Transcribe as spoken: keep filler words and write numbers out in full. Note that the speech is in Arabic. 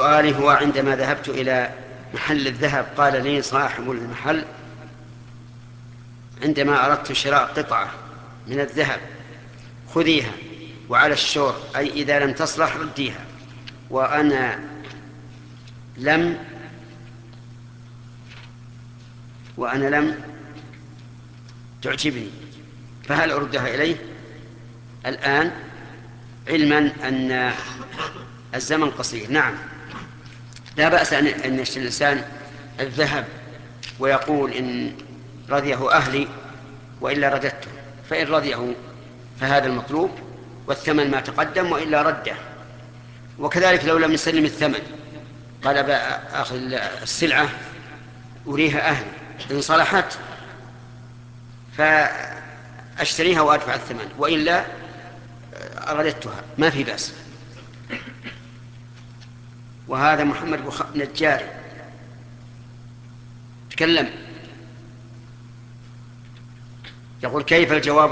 سؤالي هو: عندما ذهبت إلى محل الذهب قال لي صاحب المحل عندما أردت شراء قطعة من الذهب: خذيها وعلى الشور، أي إذا لم تصلح رديها. وأنا لم وأنا لم تعجبني، فهل أردها إليه الآن علما أن الزمن قصير؟ نعم، لا بأس أن يشتري الإنسان الذهب ويقول إن رضيه أهلي وإلا رددته، فإن رضيه فهذا المطلوب والثمن ما تقدم، وإلا رده. وكذلك لو لم يسلم الثمن قال أخذ السلعة أريها أهلي، إن صلحت فأشتريها وأدفع الثمن، وإلا رددتها، ما في بأس. وهذا محمد بخ... نجاري تكلم، يقول: كيف الجواب